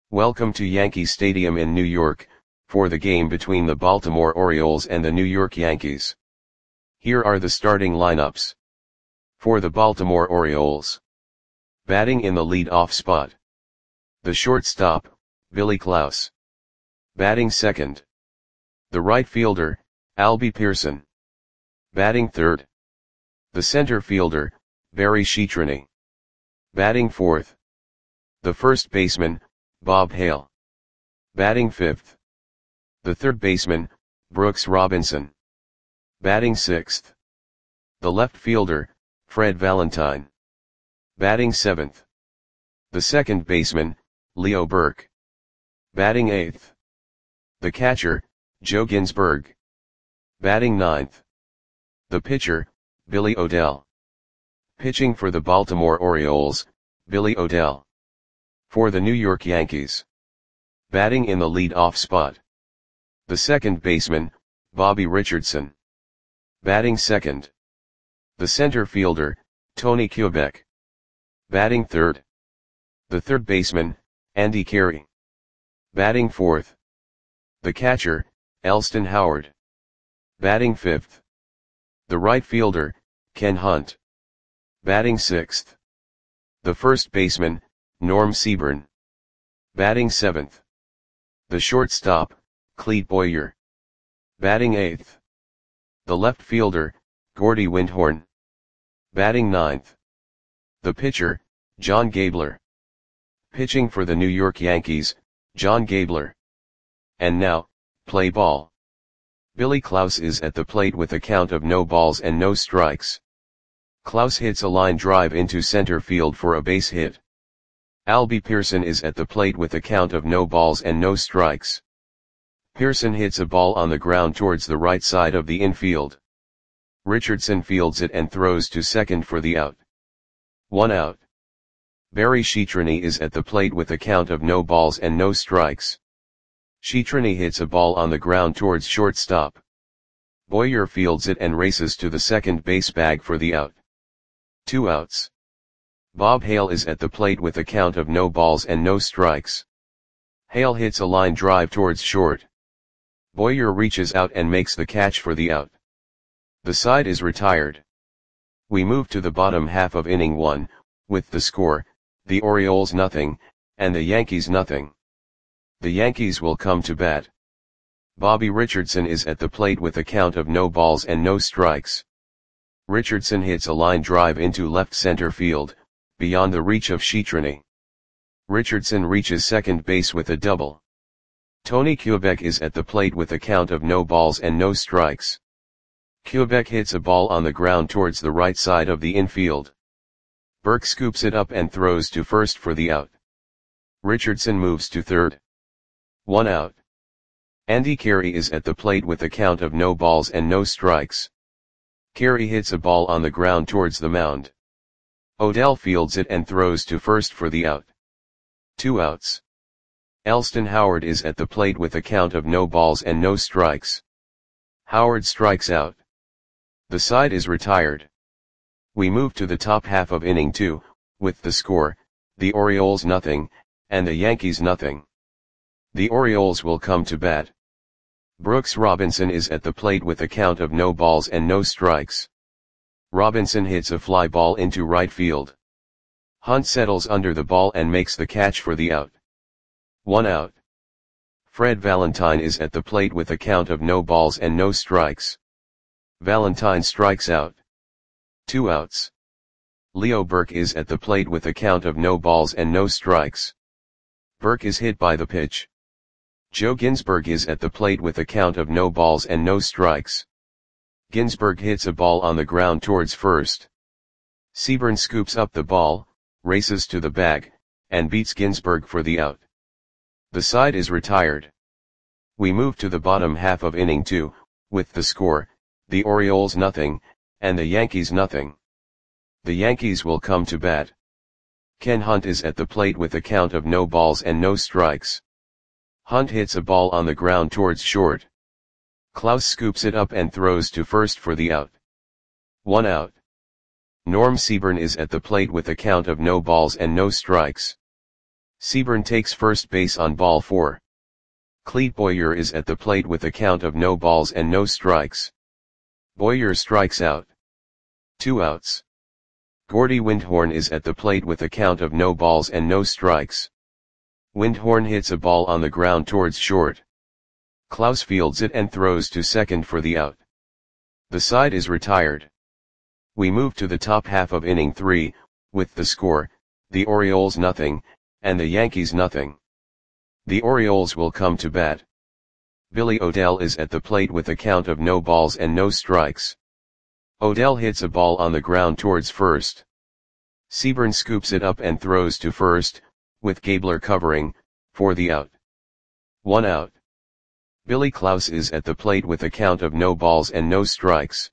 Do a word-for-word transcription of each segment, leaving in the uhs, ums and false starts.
Welcome to Yankee Stadium in New York, for the game between the Baltimore Orioles and the New York Yankees. Here are the starting lineups. For the Baltimore Orioles. Batting in the lead-off spot. The shortstop, Billy Klaus. Batting second. The right fielder, Albie Pearson. Batting third. The center fielder, Barry Sheetrani. Batting fourth. The first baseman, Bob Hale. Batting fifth. The third baseman, Brooks Robinson. Batting sixth. The left fielder, Fred Valentine. Batting seventh. The second baseman, Leo Burke. Batting eighth. The catcher, Joe Ginsberg. Batting ninth. The pitcher, Billy O'Dell. Pitching for the Baltimore Orioles, Billy O'Dell. For the New York Yankees. Batting in the lead-off spot. The second baseman, Bobby Richardson. Batting second. The center fielder, Tony Kubek. Batting third. The third baseman, Andy Carey. Batting fourth. The catcher, Elston Howard. Batting fifth. The right fielder, Ken Hunt. Batting sixth. The first baseman, Norm Seaburn. Batting seventh. The shortstop, Clete Boyer. Batting eighth. The left fielder, Gordy Windhorn. Batting ninth. The pitcher, John Gabler. Pitching for the New York Yankees, John Gabler. And now, play ball. Billy Klaus is at the plate with a count of no balls and no strikes. Klaus hits a line drive into center field for a base hit. Albie Pearson is at the plate with a count of no balls and no strikes. Pearson hits a ball on the ground towards the right side of the infield. Richardson fields it and throws to second for the out. One out. Barry Sheetrani is at the plate with a count of no balls and no strikes. Sheetrani hits a ball on the ground towards shortstop. Boyer fields it and races to the second base bag for the out. Two outs. Bob Hale is at the plate with a count of no balls and no strikes. Hale hits a line drive towards short. Boyer reaches out and makes the catch for the out. The side is retired. We move to the bottom half of inning one, with the score, the Orioles nothing, and the Yankees nothing. The Yankees will come to bat. Bobby Richardson is at the plate with a count of no balls and no strikes. Richardson hits a line drive into left center field, beyond the reach of Sheetrani. Richardson reaches second base with a double. Tony Kubek is at the plate with a count of no balls and no strikes. Kubek hits a ball on the ground towards the right side of the infield. Burke scoops it up and throws to first for the out. Richardson moves to third. One out. Andy Carey is at the plate with a count of no balls and no strikes. Carey hits a ball on the ground towards the mound. O'Dell fields it and throws to first for the out. Two outs. Elston Howard is at the plate with a count of no balls and no strikes. Howard strikes out. The side is retired. We move to the top half of inning two, with the score, the Orioles nothing, and the Yankees nothing. The Orioles will come to bat. Brooks Robinson is at the plate with a count of no balls and no strikes. Robinson hits a fly ball into right field. Hunt settles under the ball and makes the catch for the out. One out. Fred Valentine is at the plate with a count of no balls and no strikes. Valentine strikes out. Two outs. Leo Burke is at the plate with a count of no balls and no strikes. Burke is hit by the pitch. Joe Ginsberg is at the plate with a count of no balls and no strikes. Ginsberg hits a ball on the ground towards first. Seaburn scoops up the ball, races to the bag, and beats Ginsberg for the out. The side is retired. We move to the bottom half of inning two, with the score, the Orioles nothing, and the Yankees nothing. The Yankees will come to bat. Ken Hunt is at the plate with a count of no balls and no strikes. Hunt hits a ball on the ground towards short. Klaus scoops it up and throws to first for the out. One out. Norm Seaburn is at the plate with a count of no balls and no strikes. Seaburn takes first base on ball four. Clete Boyer is at the plate with a count of no balls and no strikes. Boyer strikes out. Two outs. Gordy Windhorn is at the plate with a count of no balls and no strikes. Windhorn hits a ball on the ground towards short. Klaus fields it and throws to second for the out. The side is retired. We move to the top half of inning three, with the score, the Orioles nothing, and the Yankees nothing. The Orioles will come to bat. Billy O'Dell is at the plate with a count of no balls and no strikes. O'Dell hits a ball on the ground towards first. Seaburn scoops it up and throws to first, with Gabler covering, for the out. One out. Billy Klaus is at the plate with a count of no balls and no strikes.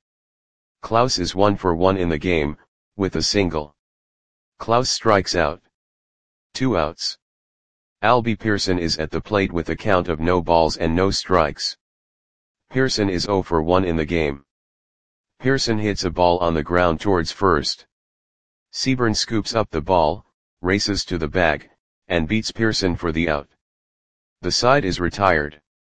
Klaus is one for one in the game, with a single. Klaus strikes out. Two outs. Albie Pearson is at the plate with a count of no balls and no strikes. Pearson is zero for one in the game. Pearson hits a ball on the ground towards first. Seaburn scoops up the ball, races to the bag, and beats Pearson for the out. The side is retired.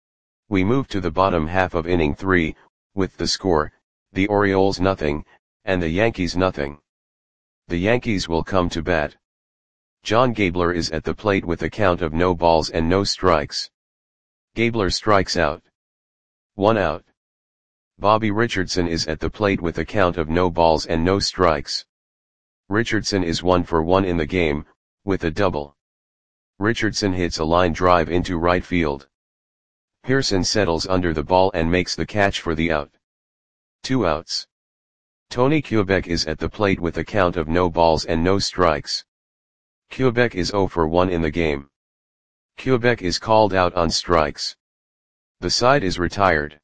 We move to the bottom half of inning three, with the score, the Orioles nothing, and the Yankees nothing. The Yankees will come to bat. John Gabler is at the plate with a count of no balls and no strikes. Gabler strikes out. One out. Bobby Richardson is at the plate with a count of no balls and no strikes. Richardson is one for one in the game, with a double. Richardson hits a line drive into right field. Pearson settles under the ball and makes the catch for the out. Two outs. Tony Kubek is at the plate with a count of no balls and no strikes. Kubek is zero for one in the game. Kubek is called out on strikes. The side is retired.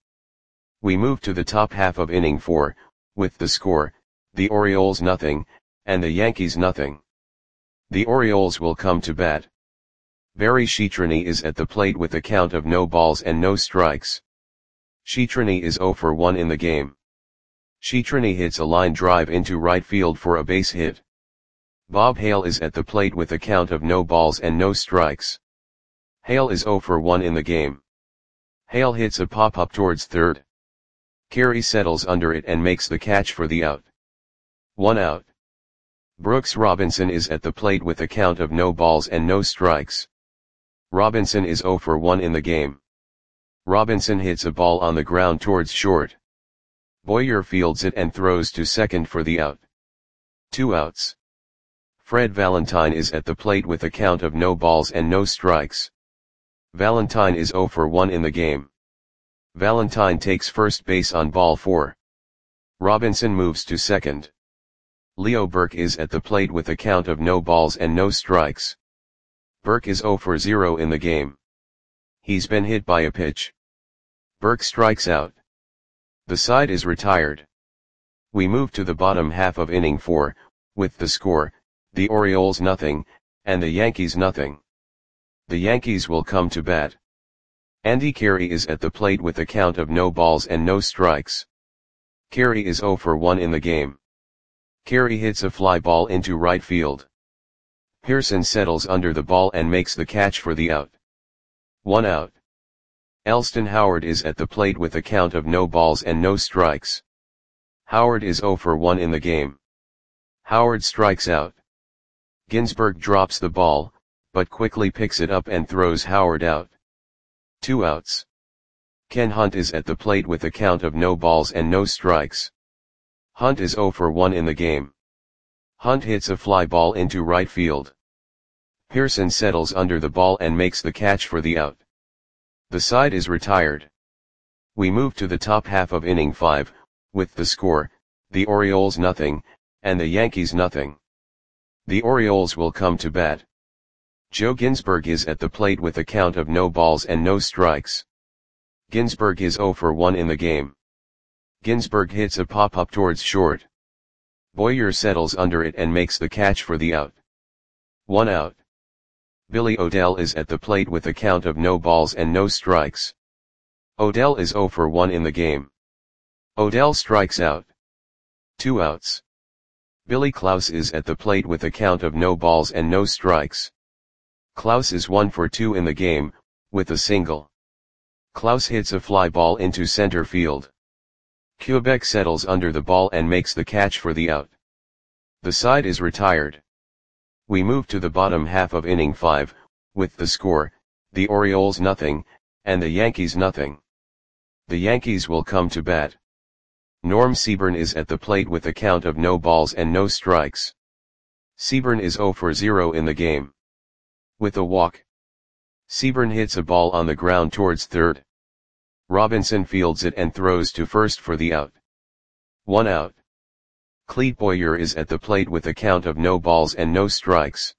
We move to the top half of inning four, with the score, the Orioles nothing, and the Yankees nothing. The Orioles will come to bat. Barry Sheetrani is at the plate with a count of no balls and no strikes. Sheetrani is zero for one in the game. Sheetrani hits a line drive into right field for a base hit. Bob Hale is at the plate with a count of no balls and no strikes. Hale is zero for one in the game. Hale hits a pop-up towards third. Carey settles under it and makes the catch for the out. One out. Brooks Robinson is at the plate with a count of no balls and no strikes. Robinson is zero for one in the game. Robinson hits a ball on the ground towards short. Boyer fields it and throws to second for the out. Two outs. Fred Valentine is at the plate with a count of no balls and no strikes. Valentine is zero for one in the game. Valentine takes first base on ball four. Robinson moves to second. Leo Burke is at the plate with a count of no balls and no strikes. Burke is zero for zero in the game. He's been hit by a pitch. Burke strikes out. The side is retired. We move to the bottom half of inning four, with the score, the Orioles nothing, and the Yankees nothing. The Yankees will come to bat. Andy Carey is at the plate with a count of no balls and no strikes. Carey is zero for one in the game. Carey hits a fly ball into right field. Pearson settles under the ball and makes the catch for the out. One out. Elston Howard is at the plate with a count of no balls and no strikes. Howard is zero for one in the game. Howard strikes out. Ginsberg drops the ball, but quickly picks it up and throws Howard out. Two outs. Ken Hunt is at the plate with a count of no balls and no strikes. Hunt is zero for one in the game. Hunt hits a fly ball into right field. Pearson settles under the ball and makes the catch for the out. The side is retired. We move to the top half of inning five, with the score, the Orioles nothing, and the Yankees nothing. The Orioles will come to bat. Joe Ginsberg is at the plate with a count of no balls and no strikes. Ginsberg is zero for one in the game. Ginsberg hits a pop-up towards short. Boyer settles under it and makes the catch for the out. One out. Billy O'Dell is at the plate with a count of no balls and no strikes. O'Dell is zero for one in the game. O'Dell strikes out. Two outs. Billy Klaus is at the plate with a count of no balls and no strikes. Klaus is one for two in the game, with a single. Klaus hits a fly ball into center field. Quebec settles under the ball and makes the catch for the out. The side is retired. We move to the bottom half of inning five, with the score, the Orioles nothing, and the Yankees nothing. The Yankees will come to bat. Norm Seaburn is at the plate with a count of no balls and no strikes. Seaburn is zero for zero in the game. With a walk, Seaburn hits a ball on the ground towards third. Robinson fields it and throws to first for the out. One out. Clete Boyer is at the plate with a count of no balls and no strikes.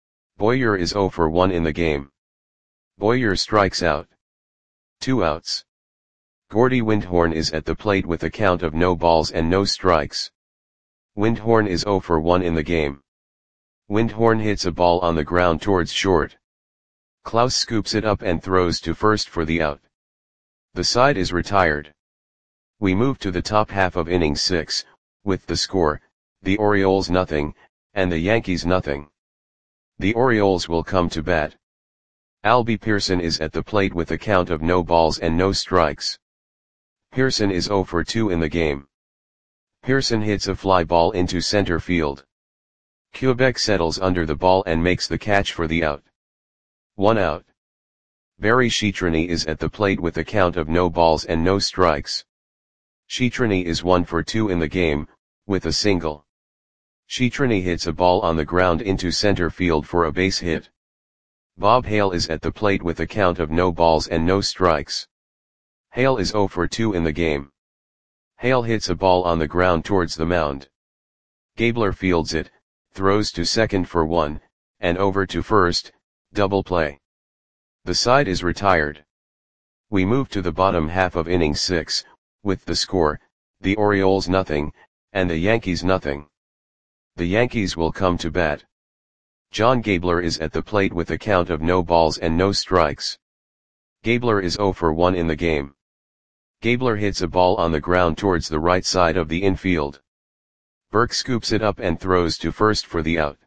Boyer is zero for one in the game. Boyer strikes out. Two outs. Gordy Windhorn is at the plate with a count of no balls and no strikes. Windhorn is zero for one in the game. Windhorn hits a ball on the ground towards short. Klaus scoops it up and throws to first for the out. The side is retired. We move to the top half of inning six, with the score, the Orioles nothing, and the Yankees nothing. The Orioles will come to bat. Albie Pearson is at the plate with a count of no balls and no strikes. Pearson is zero for two in the game. Pearson hits a fly ball into center field. Quebec settles under the ball and makes the catch for the out. One out. Barry Sheetrany is at the plate with a count of no balls and no strikes. Sheetrany is one for two in the game, with a single. Sheetrany hits a ball on the ground into center field for a base hit. Bob Hale is at the plate with a count of no balls and no strikes. Hale is zero for two in the game. Hale hits a ball on the ground towards the mound. Gabler fields it, throws to second for one, and over to first, double play. The side is retired. We move to the bottom half of inning six, with the score, the Orioles nothing, and the Yankees nothing. The Yankees will come to bat. John Gabler is at the plate with a count of no balls and no strikes. Gabler is zero for one in the game. Gabler hits a ball on the ground towards the right side of the infield. Burke scoops it up and throws to first for the out.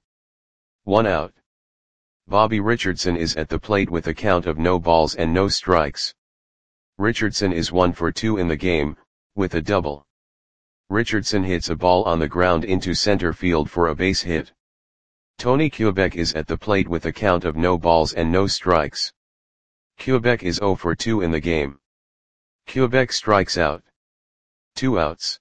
One out. Bobby Richardson is at the plate with a count of no balls and no strikes. Richardson is one for two in the game, with a double. Richardson hits a ball on the ground into center field for a base hit. Tony Quebec is at the plate with a count of no balls and no strikes. Quebec is zero for two in the game. Quebec strikes out. Two outs.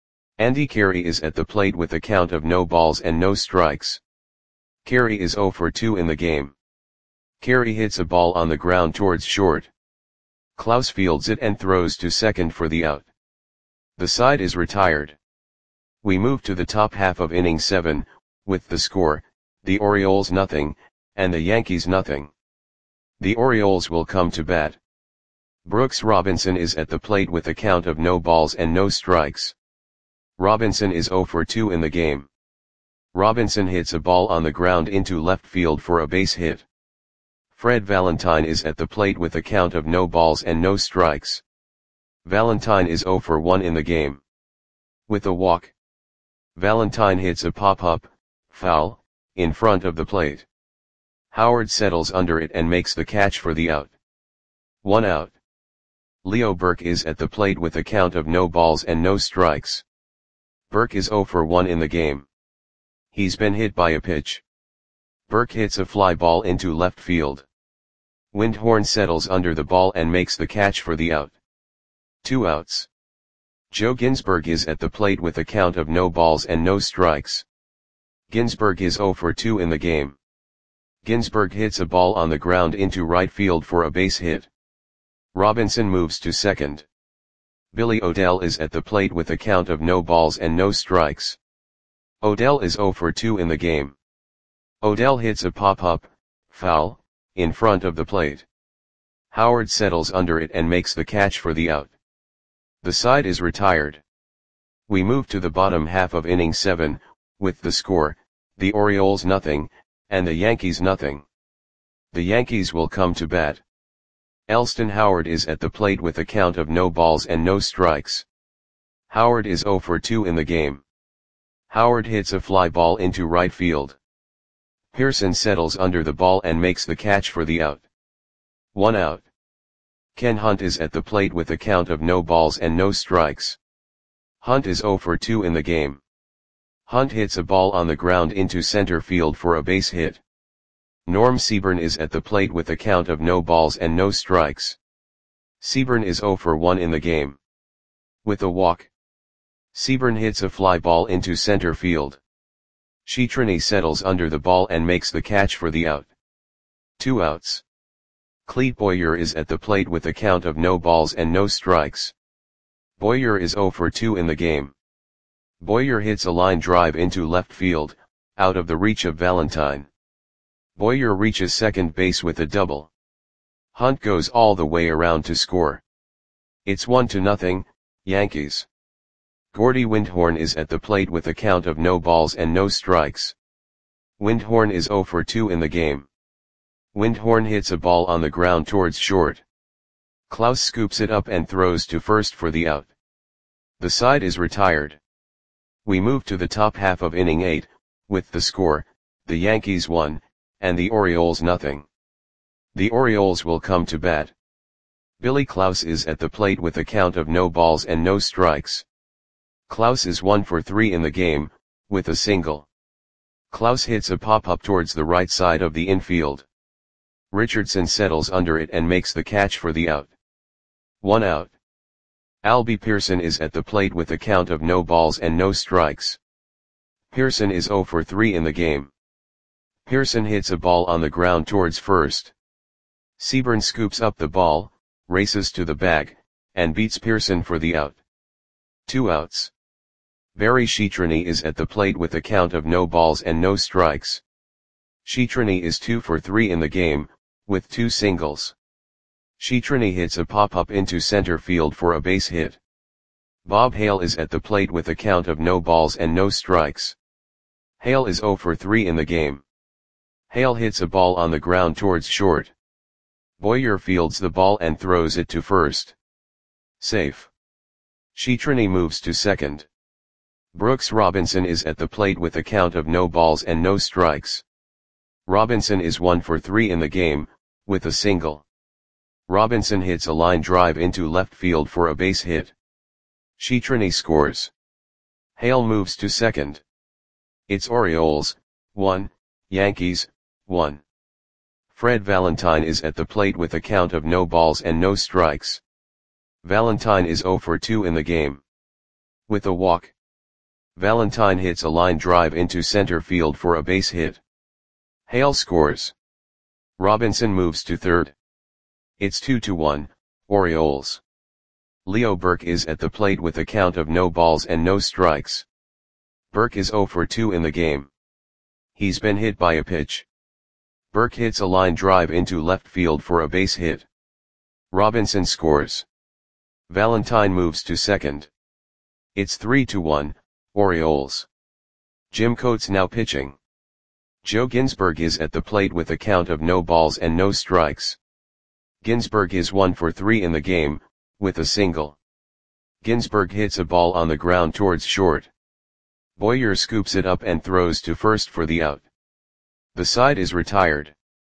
Andy Carey is at the plate with a count of no balls and no strikes. Carey is zero for two in the game. Carey hits a ball on the ground towards short. Klaus fields it and throws to second for the out. The side is retired. We move to the top half of inning seven, with the score, the Orioles nothing, and the Yankees nothing. The Orioles will come to bat. Brooks Robinson is at the plate with a count of no balls and no strikes. Robinson is zero for two in the game. Robinson hits a ball on the ground into left field for a base hit. Fred Valentine is at the plate with a count of no balls and no strikes. Valentine is zero for one in the game. With a walk, Valentine hits a pop-up, foul, in front of the plate. Howard settles under it and makes the catch for the out. One out. Leo Burke is at the plate with a count of no balls and no strikes. Burke is zero for one in the game. He's been hit by a pitch. Burke hits a fly ball into left field. Windhorn settles under the ball and makes the catch for the out. Two outs. Joe Ginsberg is at the plate with a count of no balls and no strikes. Ginsberg is zero for two in the game. Ginsberg hits a ball on the ground into right field for a base hit. Robinson moves to second. Billy Odell is at the plate with a count of no balls and no strikes. Odell is zero for two in the game. Odell hits a pop-up, foul, in front of the plate. Howard settles under it and makes the catch for the out. The side is retired. We move to the bottom half of inning seven, with the score, the Orioles nothing, and the Yankees nothing. The Yankees will come to bat. Elston Howard is at the plate with a count of no balls and no strikes. Howard is zero for two in the game. Howard hits a fly ball into right field. Pearson settles under the ball and makes the catch for the out. One out. Ken Hunt is at the plate with a count of no balls and no strikes. Hunt is zero for two in the game. Hunt hits a ball on the ground into center field for a base hit. Norm Seaburn is at the plate with a count of no balls and no strikes. Seaburn is zero for one in the game. With a walk, Seaburn hits a fly ball into center field. Sheetrini settles under the ball and makes the catch for the out. Two outs. Clete Boyer is at the plate with a count of no balls and no strikes. Boyer is zero for two in the game. Boyer hits a line drive into left field, out of the reach of Valentine. Boyer reaches second base with a double. Hunt goes all the way around to score. It's one to nothing, Yankees. Gordy Windhorn is at the plate with a count of no balls and no strikes. Windhorn is zero for two in the game. Windhorn hits a ball on the ground towards short. Klaus scoops it up and throws to first for the out. The side is retired. We move to the top half of inning eight, with the score, the Yankees one, and the Orioles nothing. The Orioles will come to bat. Billy Klaus is at the plate with a count of no balls and no strikes. Klaus is one for three in the game, with a single. Klaus hits a pop-up towards the right side of the infield. Richardson settles under it and makes the catch for the out. One out. Albie Pearson is at the plate with a count of no balls and no strikes. Pearson is zero for three in the game. Pearson hits a ball on the ground towards first. Seaburn scoops up the ball, races to the bag, and beats Pearson for the out. Two outs. Barry Sheetrini is at the plate with a count of no balls and no strikes. Sheetrini is two for three in the game, with two singles. Sheetrini hits a pop-up into center field for a base hit. Bob Hale is at the plate with a count of no balls and no strikes. Hale is zero for three in the game. Hale hits a ball on the ground towards short. Boyer fields the ball and throws it to first. Safe. Sheetrini moves to second. Brooks Robinson is at the plate with a count of no balls and no strikes. Robinson is one for three in the game, with a single. Robinson hits a line drive into left field for a base hit. Sheetrini scores. Hale moves to second. It's Orioles, one, Yankees, one. Fred Valentine is at the plate with a count of no balls and no strikes. Valentine is zero for two in the game. With a walk, Valentine hits a line drive into center field for a base hit. Hale scores. Robinson moves to third. It's two to one, Orioles. Leo Burke is at the plate with a count of no balls and no strikes. Burke is zero for two in the game. He's been hit by a pitch. Burke hits a line drive into left field for a base hit. Robinson scores. Valentine moves to second. It's three to one, Orioles. Jim Coates now pitching. Joe Ginsberg is at the plate with a count of no balls and no strikes. Ginsberg is one for three in the game, with a single. Ginsberg hits a ball on the ground towards short. Boyer scoops it up and throws to first for the out. The side is retired.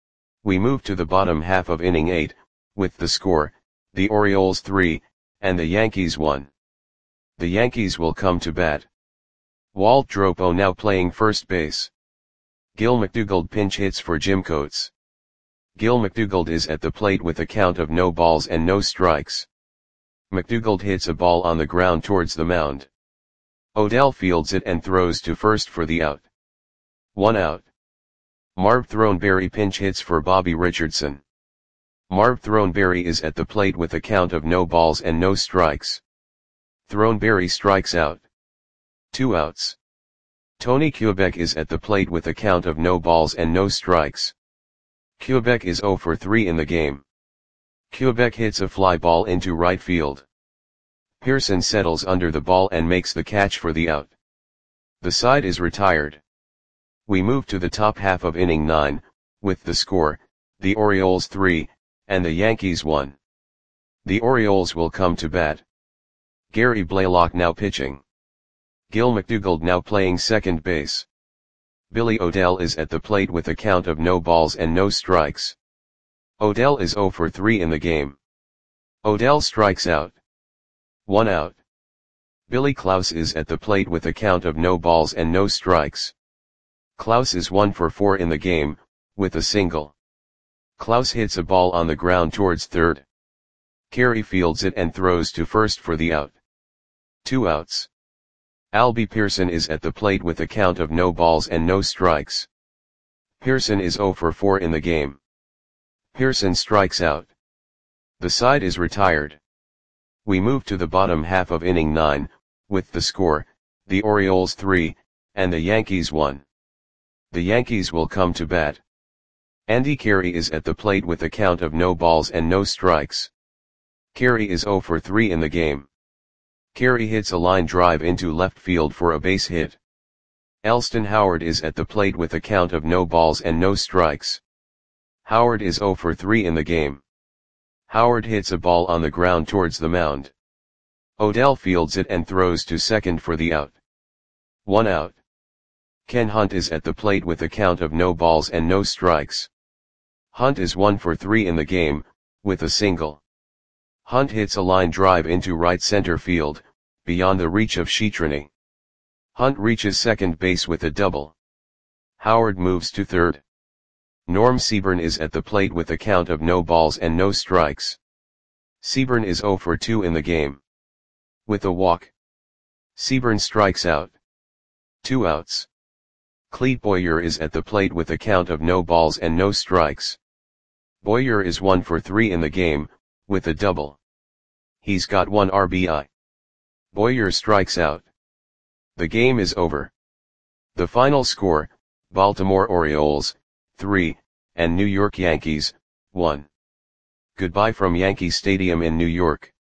We move to the bottom half of inning eight, with the score, the Orioles three, and the Yankees one. The Yankees will come to bat. Walt Dropo now playing first base. Gil McDougald pinch hits for Jim Coates. Gil McDougald is at the plate with a count of no balls and no strikes. McDougald hits a ball on the ground towards the mound. Odell fields it and throws to first for the out. One out. Marv Throneberry pinch hits for Bobby Richardson. Marv Throneberry is at the plate with a count of no balls and no strikes. Throneberry strikes out. Two outs. Tony Kubek is at the plate with a count of no balls and no strikes. Kubek is zero for three in the game. Kubek hits a fly ball into right field. Pearson settles under the ball and makes the catch for the out. The side is retired. We move to the top half of inning nine, with the score, the Orioles three, and the Yankees one. The Orioles will come to bat. Gary Blaylock now pitching. Gil McDougald now playing second base. Billy O'Dell is at the plate with a count of no balls and no strikes. O'Dell is zero for three in the game. O'Dell strikes out. One out. Billy Klaus is at the plate with a count of no balls and no strikes. Klaus is one for four in the game, with a single. Klaus hits a ball on the ground towards third. Carey fields it and throws to first for the out. Two outs. Albie Pearson is at the plate with a count of no balls and no strikes. Pearson is zero for four in the game. Pearson strikes out. The side is retired. We move to the bottom half of inning nine, with the score, the Orioles three, and the Yankees one. The Yankees will come to bat. Andy Carey is at the plate with a count of no balls and no strikes. Carey is zero for three in the game. Carey hits a line drive into left field for a base hit. Elston Howard is at the plate with a count of no balls and no strikes. Howard is zero for three in the game. Howard hits a ball on the ground towards the mound. O'Dell fields it and throws to second for the out. One out. Ken Hunt is at the plate with a count of no balls and no strikes. Hunt is one for three in the game, with a single. Hunt hits a line drive into right center field, beyond the reach of Sheetrani. Hunt reaches second base with a double. Howard moves to third. Norm Seaburn is at the plate with a count of no balls and no strikes. Seaburn is zero for two in the game. With a walk. Seaburn strikes out. Two outs. Clete Boyer is at the plate with a count of no balls and no strikes. Boyer is one for three in the game, with a double. He's got one R B I. Boyer strikes out. The game is over. The final score, Baltimore Orioles, three, and New York Yankees, one. Goodbye from Yankee Stadium in New York.